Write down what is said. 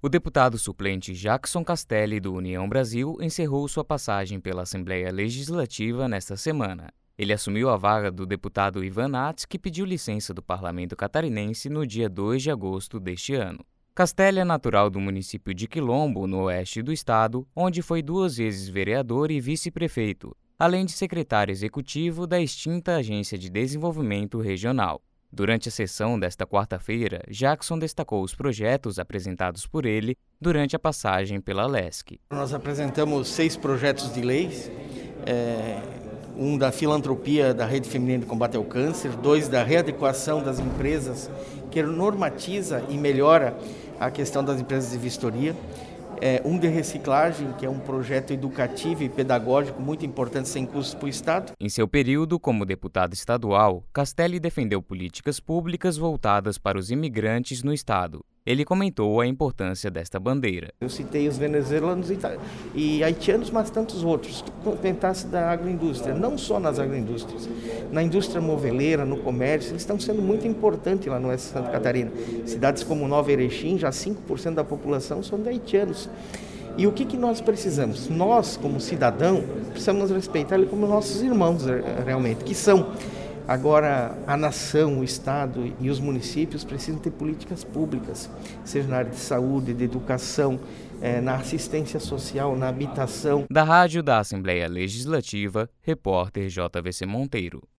O deputado suplente Jackson Castelli, do União Brasil, encerrou sua passagem pela Assembleia Legislativa nesta semana. Ele assumiu a vaga do deputado Ivan Nats, que pediu licença do parlamento catarinense no dia 2 de agosto deste ano. Castelli é natural do município de Quilombo, no oeste do estado, onde foi 2 vezes vereador e vice-prefeito, além de secretário executivo da extinta Agência de Desenvolvimento Regional. Durante a sessão desta quarta-feira, Jackson destacou os projetos apresentados por ele durante a passagem pela LESC. Nós apresentamos 6 projetos de leis, um da filantropia da Rede Feminina de Combate ao Câncer, 2 da readequação das empresas, que normatiza e melhora a questão das empresas de vistoria, um de reciclagem, que é um projeto educativo e pedagógico muito importante, sem custos para o Estado. Em seu período como deputado estadual, Castelli defendeu políticas públicas voltadas para os imigrantes no estado. Ele comentou a importância desta bandeira. Eu citei os venezuelanos e haitianos, mas tantos outros. Tentasse da agroindústria, não só nas agroindústrias, na indústria moveleira, no comércio, eles estão sendo muito importantes lá no oeste de Santa Catarina. Cidades como Nova Erechim, já 5% da população são de haitianos. E o que nós precisamos? Nós, como cidadão, precisamos respeitar eles como nossos irmãos, realmente, que são. Agora, a nação, o Estado e os municípios precisam ter políticas públicas, seja na área de saúde, de educação, na assistência social, na habitação. Da Rádio da Assembleia Legislativa, repórter JVC Monteiro.